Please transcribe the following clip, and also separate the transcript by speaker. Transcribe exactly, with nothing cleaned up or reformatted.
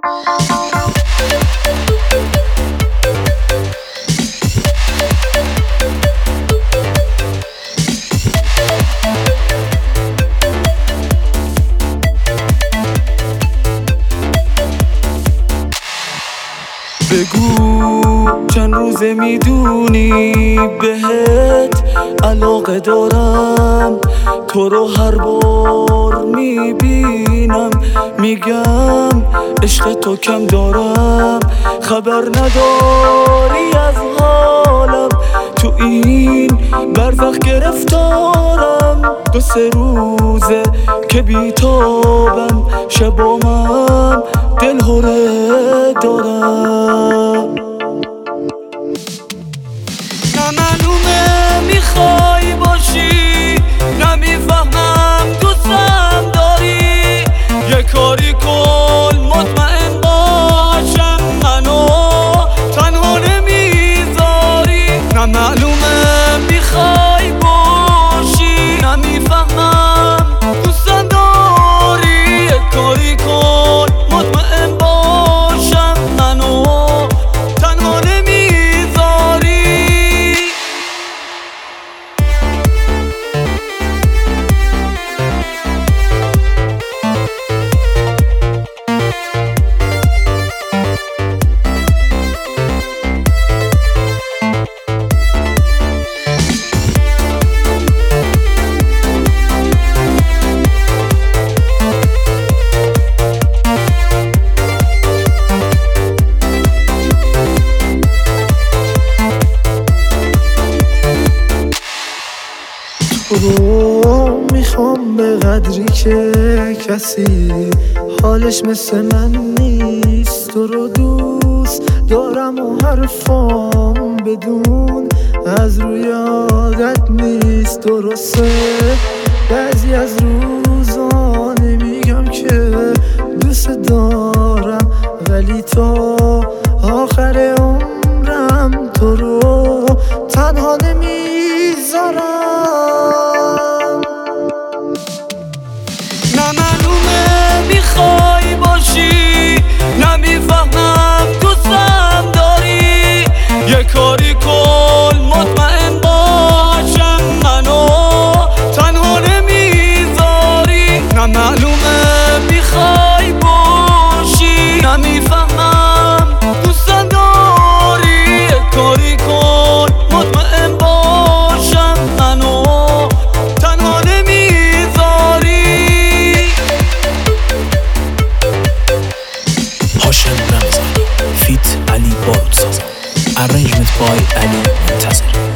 Speaker 1: بگو چند روزه میدونی بهت علاقه دارم، تو رو هر بار میبینم میگم عشق تو کم دارم. خبر نداری از حالم، تو این برزخ گرفتارم. دو سه روزه که بیتابم، شبامم دل هره دارم. نه معلومه میخوای باشی، نمیفهمم دوستم داری. یه کاری کن مطمئن باشم منو تنها نمیذاری. نه معلومه میخوای باشی، نمیفهمم دوستم داری. یه کاری کن مطمئن باشم منو تنها نمیذاری.
Speaker 2: رو میخوام به قدری که کسی حالش مثل من نیست. تو رو دوست دارم و حرفام بدون از روی عادت نیست. درسته بعضی از روزا نمیگم که دوست دارم، ولی تا آخر عمرم تو رو تنها نمیذارم.
Speaker 1: نه معلومه میخوای باشی، نمیفهمم دوستم داری. یه کاری کن مطمئن باشم منو تنها نمیذاری. نه معلومه میخوای باشی، نمیفهمم دوستم داری. یه کاری کن مطمئن باشم منو تنها نمیذاری.
Speaker 3: هاشم رمضانی فیت علی بارودساز، ارنجمنت بای علی منتظر.